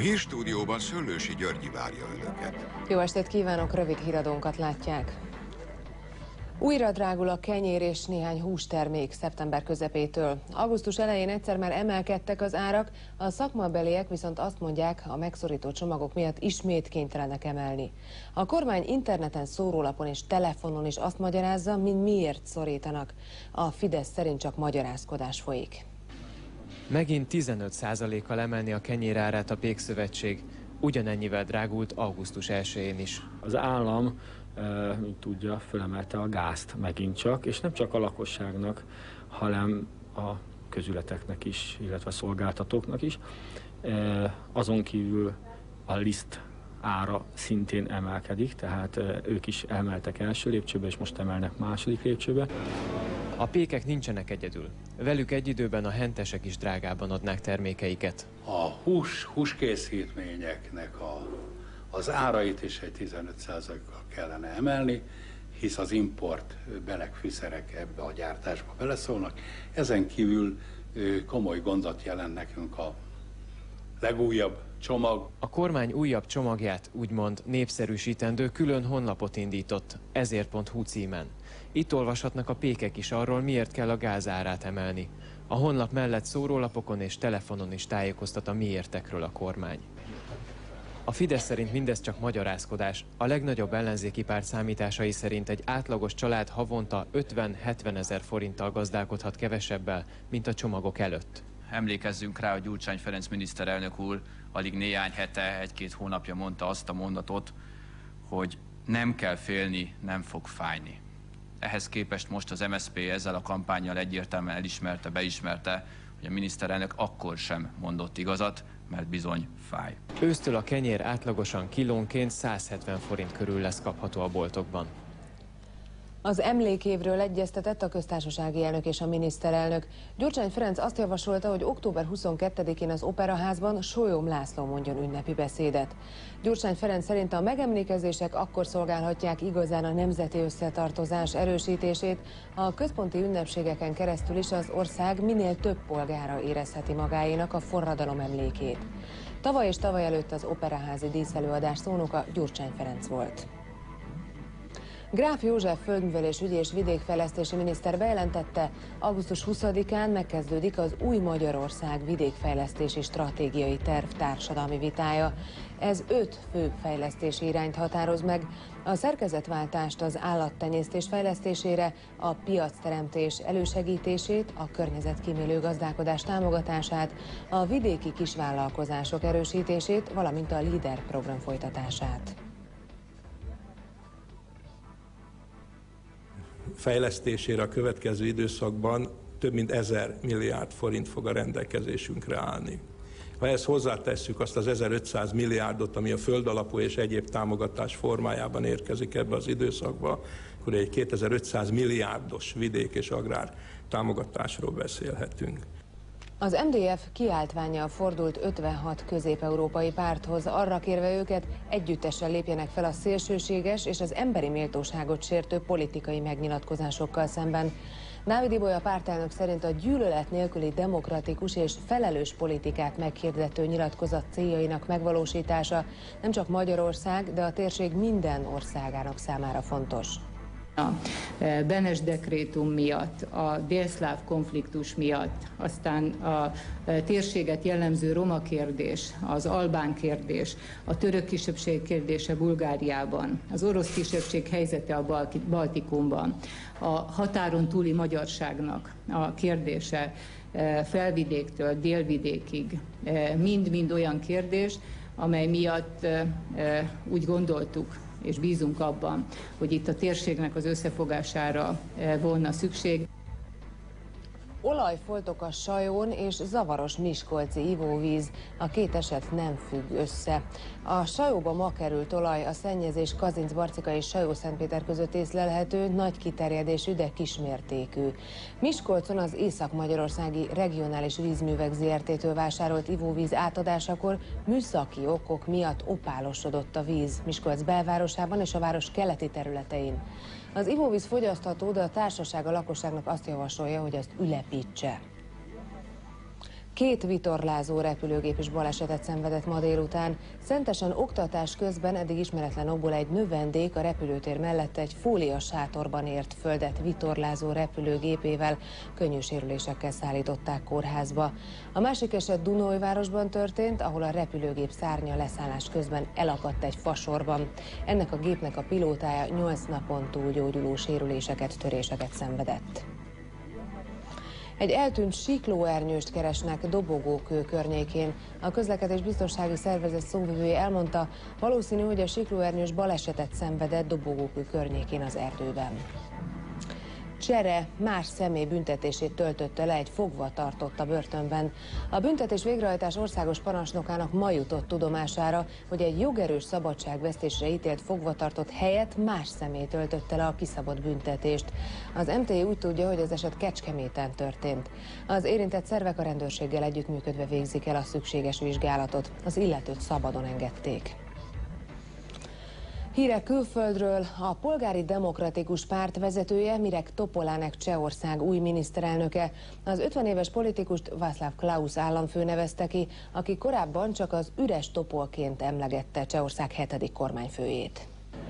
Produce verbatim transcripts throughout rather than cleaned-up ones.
hírstúdióban Szöllősi Györgyi várja önöket. Jó estét kívánok, rövid híradónkat látják. Újra drágul a kenyér és néhány hústermék szeptember közepétől. Augusztus elején egyszer már emelkedtek az árak, a szakmabeliek viszont azt mondják, a megszorító csomagok miatt ismét kénytelenek emelni. A kormány interneten, szórólapon és telefonon is azt magyarázza, mint miért szorítanak. A Fidesz szerint csak magyarázkodás folyik. Megint tizenöt százalékkal emelni a kenyérárát a Pékszövetség. Ugyanennyivel drágult augusztus elsején is. Az állam, mint tudja, fölemelte a gázt megint csak, és nem csak a lakosságnak, hanem a közületeknek is, illetve a szolgáltatóknak is. Azon kívül a liszt ára szintén emelkedik, tehát ők is emeltek első lépcsőbe, és most emelnek második lépcsőbe. A pékek nincsenek egyedül. Velük egy időben a hentesek is drágában adnák termékeiket. A hús, húskészítményeknek a, az árait is egy tizenöt százalékkal kellene emelni, hisz az import belegfűszerek ebbe a gyártásba beleszólnak. Ezen kívül komoly gondot jelent nekünk a legújabb csomag. A kormány újabb csomagját úgymond népszerűsítendő külön honlapot indított, ezért pont hu címen. Itt olvashatnak a pékek is arról, miért kell a gázárát emelni. A honlap mellett szórólapokon és telefonon is tájékoztat a miértekről a kormány. A Fidesz szerint mindez csak magyarázkodás. A legnagyobb ellenzéki párt számításai szerint egy átlagos család havonta ötven-hetven ezer forinttal gazdálkodhat kevesebbel, mint a csomagok előtt. Emlékezzünk rá, hogy Gyurcsány Ferenc miniszterelnök úr alig néhány hete, egy-két hónapja mondta azt a mondatot, hogy nem kell félni, nem fog fájni. Ehhez képest most az em es zé pé ezzel a kampánnyal egyértelműen elismerte, beismerte, hogy a miniszterelnök akkor sem mondott igazat, mert bizony fáj. Ősztől a kenyér átlagosan kilónként száz hetven forint körül lesz kapható a boltokban. Az emlékévről egyeztetett a köztársasági elnök és a miniszterelnök. Gyurcsány Ferenc azt javasolta, hogy október huszonkettedikén az Operaházban Sólyom László mondjon ünnepi beszédet. Gyurcsány Ferenc szerint a megemlékezések akkor szolgálhatják igazán a nemzeti összetartozás erősítését, a központi ünnepségeken keresztül is az ország minél több polgára érezheti magáénak a forradalom emlékét. Tavaly és tavaly előtt az Operaházi díszelőadás szónoka Gyurcsány Ferenc volt. Gráf József földművelésügyi és vidékfejlesztési miniszter bejelentette, augusztus huszadikán megkezdődik az Új Magyarország vidékfejlesztési stratégiai terv társadalmi vitája. Ez öt fő fejlesztési irányt határoz meg, a szerkezetváltást az állattenyésztés fejlesztésére, a piacteremtés elősegítését, a környezetkímélő gazdálkodás támogatását, a vidéki kisvállalkozások erősítését, valamint a LEADER program folytatását. Fejlesztésére a következő időszakban több mint ezer milliárd forint fog a rendelkezésünkre állni. Ha ezt hozzátesszük azt az ezerötszáz milliárdot, ami a földalapú és egyéb támogatás formájában érkezik ebbe az időszakba, akkor egy kétezer-ötszáz milliárdos vidék és agrár támogatásról beszélhetünk. Az em dé ef kiáltvánnyal fordult ötvenhat közép-európai párthoz, arra kérve őket, együttesen lépjenek fel a szélsőséges és az emberi méltóságot sértő politikai megnyilatkozásokkal szemben. Dávid Ibolya pártelnök szerint a gyűlölet nélküli demokratikus és felelős politikát meghirdető nyilatkozat céljainak megvalósítása nem csak Magyarország, de a térség minden országának számára fontos. A Benes dekrétum miatt, a délszláv konfliktus miatt, aztán a térséget jellemző roma kérdés, az albán kérdés, a török kisebbség kérdése Bulgáriában, az orosz kisebbség helyzete a Baltikumban, a határon túli magyarságnak a kérdése felvidéktől délvidékig, mind-mind olyan kérdés, amely miatt úgy gondoltuk, és bízunk abban, hogy itt a térségnek az összefogására volna szükség. Olajfoltok a Sajón és zavaros miskolci ivóvíz. A két eset nem függ össze. A Sajóba ma került olaj, a szennyezés Kazincbarcika és Sajó-Szentpéter között észlelhető, nagy kiterjedésű, de kismértékű. Miskolcon az Észak-Magyarországi Regionális Vízművek zé er té-től vásárolt ivóvíz átadásakor műszaki okok miatt opálosodott a víz Miskolc belvárosában és a város keleti területein. Az ivóvíz fogyasztható, de a társaság a lakosságnak azt javasolja, hogy ezt ülepítse. Két vitorlázó repülőgép is balesetet szenvedett ma délután. Szentesen oktatás közben eddig ismeretlen okból egy növendék a repülőtér mellett egy fólia sátorban ért földet vitorlázó repülőgépével. Könnyű sérülésekkel szállították kórházba. A másik eset Dunaújvárosban történt, ahol a repülőgép szárnya leszállás közben elakadt egy fasorban. Ennek a gépnek a pilótája nyolc napon túl gyógyuló sérüléseket, töréseket szenvedett. Egy eltűnt siklóernyőst keresnek Dobogókő környékén. A közlekedés biztonsági szervezet szóvivője elmondta, valószínű, hogy a siklóernyős balesetet szenvedett Dobogókő környékén az erdőben. Csere más személy büntetését töltötte le egy fogva tartott a börtönben. A büntetés végrehajtás országos parancsnokának ma jutott tudomására, hogy egy jogerős szabadságvesztésre ítélt fogvatartott helyett más személy töltötte le a kiszabott büntetést. Az em té i úgy tudja, hogy az eset Kecskeméten történt. Az érintett szervek a rendőrséggel együttműködve végzik el a szükséges vizsgálatot. Az illetőt szabadon engedték. Hírek külföldről: a Polgári Demokratikus Párt vezetője, Mirek Topolánek Csehország új miniszterelnöke. Az ötven éves politikust Václav Klaus államfő nevezte ki, aki korábban csak az üres topolként emlegette Csehország hetedik kormányfőjét.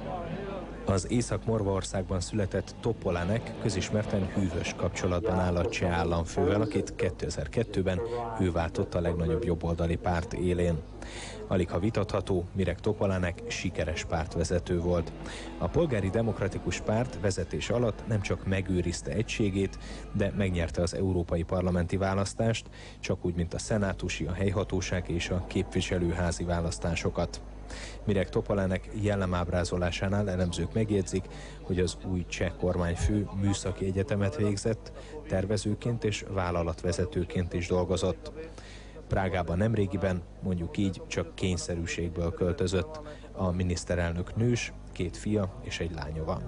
Az Észak-Morvaországban született Topolánek közismerten hűvös kapcsolatban áll a cseh államfővel, akit kétezer-kettőben ő váltott a legnagyobb jobboldali párt élén. Aligha vitatható, Mirek Topolánek sikeres pártvezető volt. A Polgári Demokratikus Párt vezetés alatt nem csak megőrizte egységét, de megnyerte az európai parlamenti választást, csak úgy, mint a szenátusi, a helyhatóság és a képviselőházi választásokat. Mirek Topolánek jellemábrázolásánál elemzők megjegyzik, hogy az új cseh kormányfő műszaki egyetemet végzett, tervezőként és vállalatvezetőként is dolgozott. Prágában nemrégiben, mondjuk így, csak kényszerűségből költözött. A miniszterelnök nős, két fia és egy lánya van.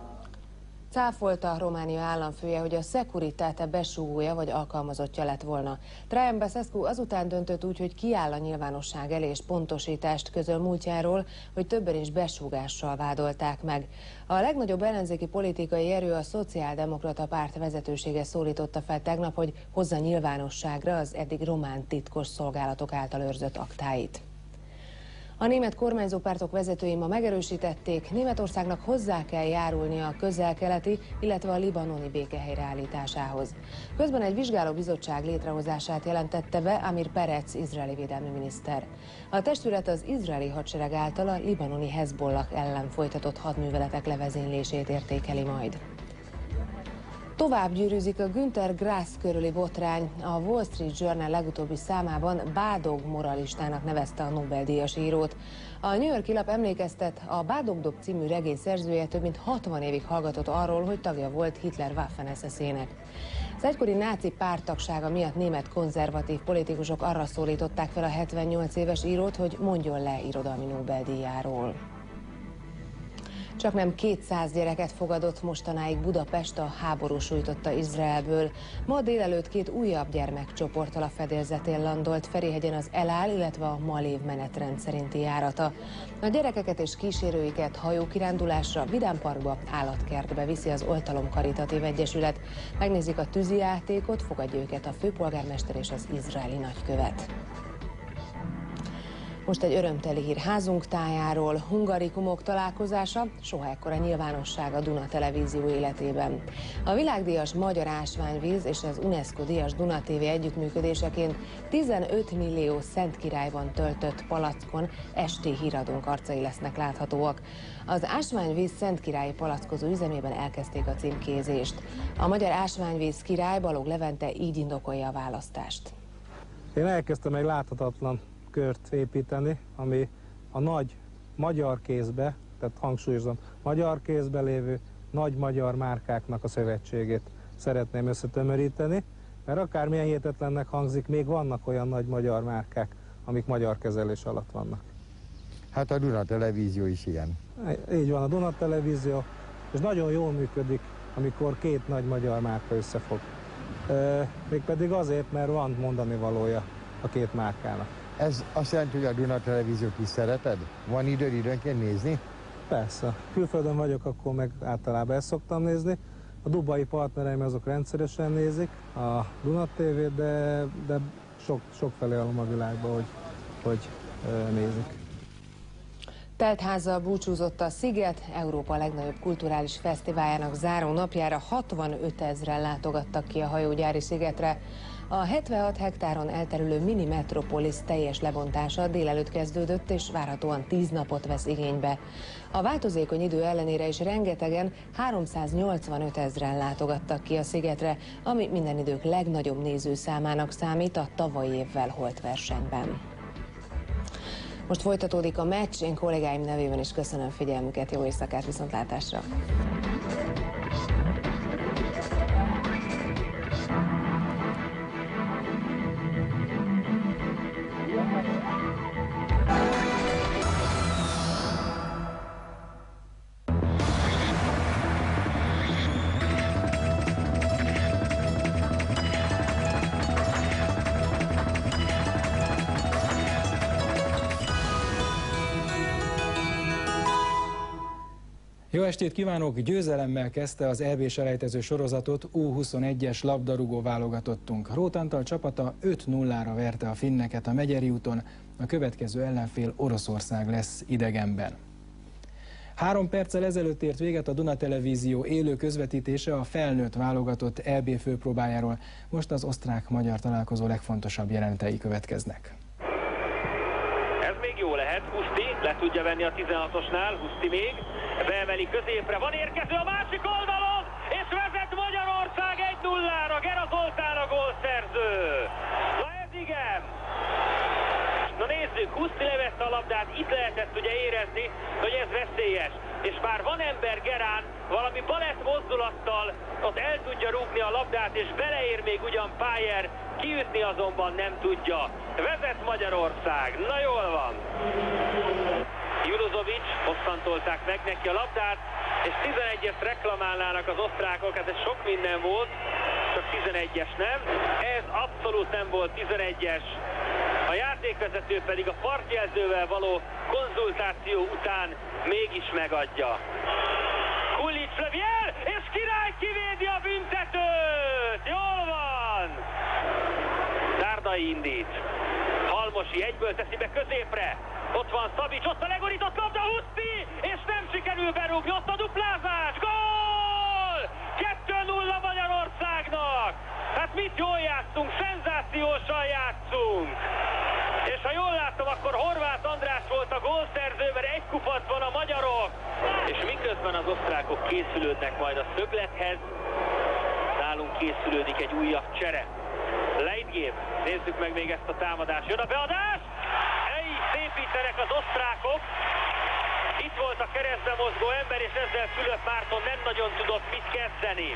Cáfolta a Románia államfője, hogy a Securitate besúgója vagy alkalmazottja lett volna. Traian Basescu azután döntött úgy, hogy kiáll a nyilvánosság elé és pontosítást közöl múltjáról, hogy többen is besúgással vádolták meg. A legnagyobb ellenzéki politikai erő, a Szociáldemokrata Párt vezetősége szólította fel tegnap, hogy hozza nyilvánosságra az eddig román titkos szolgálatok által őrzött aktáit. A német kormányzó pártok vezetői ma megerősítették, Németországnak hozzá kell járulnia a közel-keleti, illetve a libanoni béke helyreállításához. Közben egy vizsgálóbizottság létrehozását jelentette be Amir Perez izraeli védelmi miniszter. A testület az izraeli hadsereg által a libanoni Hezbollah ellen folytatott hadműveletek levezénylését értékeli majd. Tovább gyűrűzik a Günter Grass körüli botrány. A Wall Street Journal legutóbbi számában bádog moralistának nevezte a Nobel-díjas írót. A New York-i lap emlékeztet, a Bádogdob című regény szerzője több mint hatvan évig hallgatott arról, hogy tagja volt Hitler Waffen-es es ének. Az egykori náci párttagsága miatt német konzervatív politikusok arra szólították fel a hetvennyolc éves írót, hogy mondjon le irodalmi Nobel-díjáról. Csaknem kétszáz gyereket fogadott mostanáig Budapest a háború sújtotta Izraelből. Ma délelőtt két újabb gyermekcsoporttal a fedélzetén landolt Ferihegyen az El Al, illetve a Malév menetrend szerinti járata. A gyerekeket és kísérőiket hajókirándulásra, vidámparkba, állatkertbe viszi az Oltalom Karitatív Egyesület. Megnézik a tűzijátékot, fogadja őket a főpolgármester és az izraeli nagykövet. Most egy örömteli hír házunk tájáról. Hungarikumok találkozása, soha ekkora nyilvánosság a Duna Televízió életében. A világdíjas Magyar Ásványvíz és az UNESCO díjas Duna té vé együttműködéseként tizenöt millió Szent Királyban töltött palackon esti híradónk arcai lesznek láthatóak. Az Ásványvíz Szent Királyi palackozó üzemében elkezdték a címkézést. A Magyar Ásványvíz király Balogh Levente így indokolja a választást. Én elkezdtem egy láthatatlan kört építeni, ami a nagy magyar kézbe, tehát hangsúlyozom, magyar kézbe lévő nagy magyar márkáknak a szövetségét szeretném összetömöríteni, mert akármilyen hihetetlennek hangzik, még vannak olyan nagy magyar márkák, amik magyar kezelés alatt vannak. Hát a Duna Televízió is ilyen. Így van, a Duna Televízió, és nagyon jól működik, amikor két nagy magyar márka összefog. E, mégpedig azért, mert van mondani valója a két márkának. Ez azt jelenti, hogy a Duna Televíziót is szereted? Van időd időnként nézni? Persze. Külföldön vagyok, akkor meg általában ezt szoktam nézni. A dubai partnereim azok rendszeresen nézik a Duna té vét, de, de sok, sok felé a világban, hogy, hogy nézik. Teltházzal búcsúzott a sziget, Európa legnagyobb kulturális fesztiváljának záró napjára hatvanöt ezren látogattak ki a hajógyári szigetre. A hetvenhat hektáron elterülő mini metropolis teljes lebontása délelőtt kezdődött, és várhatóan tíz napot vesz igénybe. A változékony idő ellenére is rengetegen, háromszáznyolcvanöt ezren látogattak ki a szigetre, ami minden idők legnagyobb nézőszámának számít a tavalyi évvel holt versenyben. Most folytatódik a meccs, én kollégáim nevében is köszönöm figyelmüket, jó éjszakát, viszontlátásra! Jó estét kívánok! Győzelemmel kezdte az é bé-selejtező sorozatot U huszonegyes labdarúgó válogatottunk. Róth Antal csapata öt nullára verte a finneket a Megyeri úton, a következő ellenfél Oroszország lesz idegenben. Három perccel ezelőtt ért véget a Duna Televízió élő közvetítése a felnőtt válogatott é bé főpróbájáról. Most az osztrák-magyar találkozó legfontosabb jelenetei következnek. Ez még jó lehet, Huszti le tudja venni a tizenhatosnál, Huszti még, beemeli középre, van érkező a másik oldalon, és vezet Magyarország egy nullára, Gera Zoltán a gólszerző. Na ez igen! Na nézzük, Huszti levette a labdát, itt lehetett ugye érezni, hogy ez veszélyes. És már van ember Gerán, valami balett mozdulattal, ott el tudja rúgni a labdát, és beleér még ugyan Pájer, kiütni azonban nem tudja. Vezet Magyarország, na jól van. Jurozovic, hosszantolták meg neki a labdát, és tizenegyest reklamálnának az osztrákok, hát ez sok minden volt, csak tizenegyes nem. Ez abszolút nem volt tizenegyes. A játékvezető pedig a partjelzővel való konzultáció után mégis megadja. Kulic lövi el, és Király kivédi a büntetőt! Jól van! Dárdai indít. Halmosi egyből teszi be középre. Ott van Szabics, ott a legorított labda, Huszti, és nem sikerül berúgni, ott a duplázás, gól! kettő nulla Magyarországnak! Hát mit jól játszunk, szenzációsan játszunk! És ha jól látom, akkor Horváth András volt a gólszerző, mert egy kupac van a magyarok! És miközben az osztrákok készülődnek majd a szöglethez, nálunk készülődik egy újabb csere. Leitgép, nézzük meg még ezt a támadást, jön a beadás! Így szépítenek az osztrákok. Itt volt a keresztbe mozgó ember, és ezzel Fülöp Márton nem nagyon tudott mit kezdeni.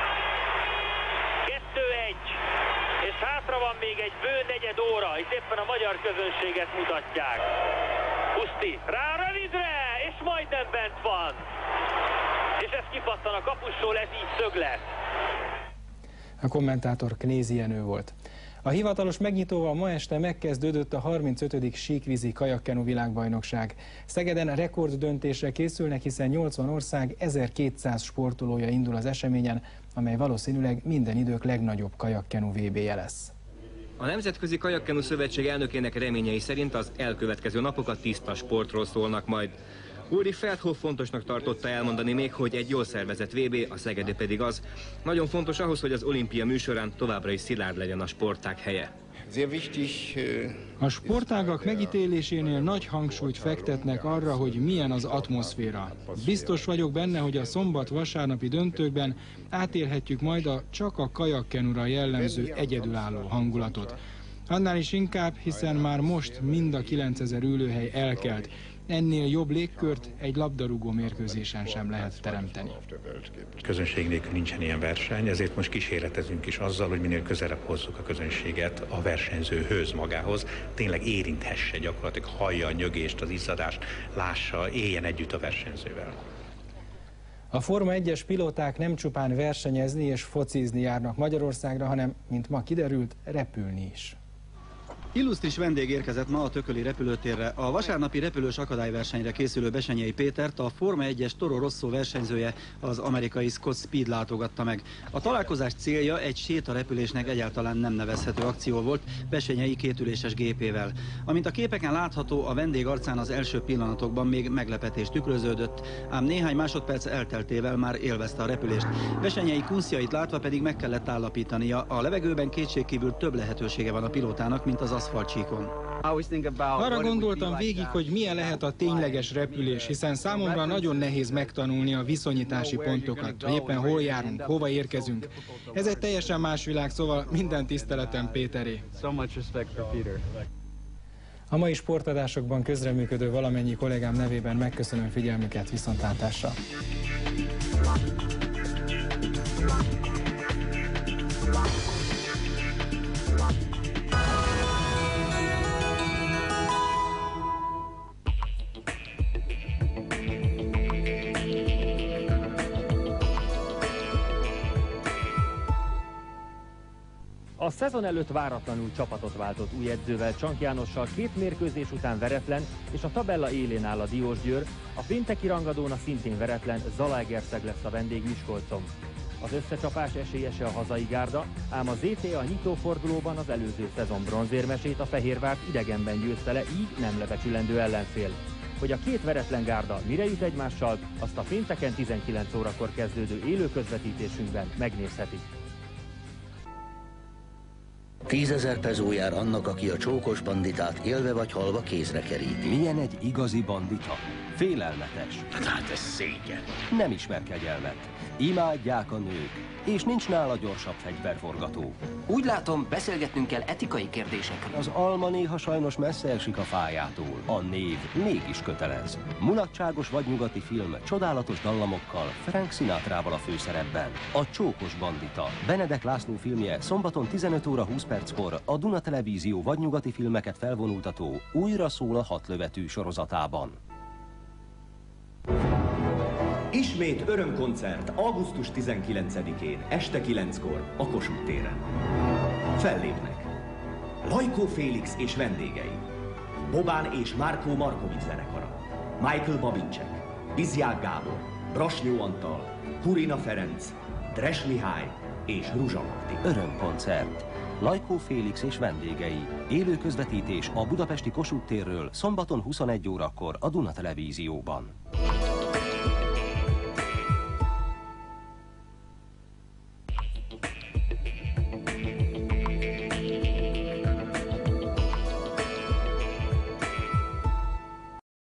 kettő egy. És hátra van még egy bő negyed óra. Itt éppen a magyar közönséget mutatják. Huszti rá rövidre, és majdnem bent van. És ez kipattan a kapusról, ez így szöglet. A kommentátor Knézi Jenő volt. A hivatalos megnyitóval ma este megkezdődött a harmincötödik síkvízi kajakkenu világbajnokság. Szegeden rekorddöntésre készülnek, hiszen nyolcvan ország ezerkétszáz sportolója indul az eseményen, amely valószínűleg minden idők legnagyobb kajakkenu vé bé-je lesz. A Nemzetközi Kajakkenu Szövetség elnökének reményei szerint az elkövetkező napok a tiszta sportról szólnak majd. Ulrich Feldhoff fontosnak tartotta elmondani még, hogy egy jól szervezett vé bé, a szegedi pedig az. Nagyon fontos ahhoz, hogy az olimpia műsorán továbbra is szilárd legyen a sportág helye. A sportágak megítélésénél nagy hangsúlyt fektetnek arra, hogy milyen az atmoszféra. Biztos vagyok benne, hogy a szombat-vasárnapi döntőkben átélhetjük majd a csak a kajakkenura jellemző egyedülálló hangulatot. Annál is inkább, hiszen már most mind a kilencezer ülőhely elkelt. Ennél jobb légkört egy labdarúgó mérkőzésen sem lehet teremteni. Közönség nélkül nincsen ilyen verseny, ezért most kísérletezünk is azzal, hogy minél közelebb hozzuk a közönséget a versenyzőhöz magához, tényleg érinthesse, gyakorlatilag hallja a nyögést, az izzadást, lássa, éljen együtt a versenyzővel. A Forma egyes pilóták nem csupán versenyezni és focizni járnak Magyarországra, hanem, mint ma kiderült, repülni is. Illusztris vendég érkezett ma a Tököli repülőtérre. A vasárnapi repülős akadályversenyre készülő Besenyei Pétert a Forma egyes Toro Rosso versenyzője, az amerikai Scott Speed látogatta meg. A találkozás célja egy sétarepülésnek egyáltalán nem nevezhető akció volt Besenyei kétüléses gépével. Amint a képeken látható, a vendég arcán az első pillanatokban még meglepetés tükröződött, ám néhány másodperc elteltével már élvezte a repülést. Besenyei kunsztjait látva pedig meg kellett állapítania, a levegőben kétségkívül több lehetősége van a pilótának, mint az aszfaltcsíkon. Arra gondoltam végig, hogy milyen lehet a tényleges repülés, hiszen számomra nagyon nehéz megtanulni a viszonyítási pontokat, hogy éppen hol járunk, hova érkezünk. Ez egy teljesen más világ, szóval minden tiszteletem Péteré. A mai sportadásokban közreműködő valamennyi kollégám nevében megköszönöm figyelmüket, viszontlátásra! A szezon előtt váratlanul csapatot váltott új edzővel, Csank Jánossal két mérkőzés után veretlen, és a tabella élén áll a Diósgyőr, a pénteki rangadón a szintén veretlen Zalaegerszeg lesz a vendég Miskolcon. Az összecsapás esélyese a hazai gárda, ám a zé té a nyitófordulóban az előző szezon bronzérmesét, a Fehérvárt idegenben győzte le, így nem lebecsülendő ellenfél. Hogy a két veretlen gárda mire jut egymással, azt a pénteken tizenkilenc órakor kezdődő élő közvetítésünkben megnézhetik. Tízezer pezó jár annak, aki a csókos banditát élve vagy halva kézre keríti. Milyen egy igazi bandita? Félelmetes. Hát ez szégyen. Nem ismer kegyelmet. Imádják a nők, és nincs nála gyorsabb fegyverforgató. Úgy látom, beszélgetnünk kell etikai kérdésekről. Az alma néha sajnos messze esik a fájától. A név mégis kötelez. Mulatságos vadnyugati film csodálatos dallamokkal, Frank Sinatrával a főszerepben. A csókos bandita. Benedek László filmje szombaton tizenöt óra húsz perckor a Duna Televízió vadnyugati filmeket felvonultató Újra szól a hatlövetű sorozatában. Ismét örömkoncert augusztus tizenkilencedikén este kilenckor a Kossuth téren. Fellépnek Lajkó Félix és vendégei, Bobán és Márkó Markovics zenekara, Michael Babincsek, Bizják Gábor, Brasnyó Antal, Purina Ferenc, Dres Mihály és Ruzsa Magdi. Örömkoncert. Lajkó Félix és vendégei. Élő közvetítés a budapesti Kossuth térről szombaton huszonegy órakor a Duna Televízióban.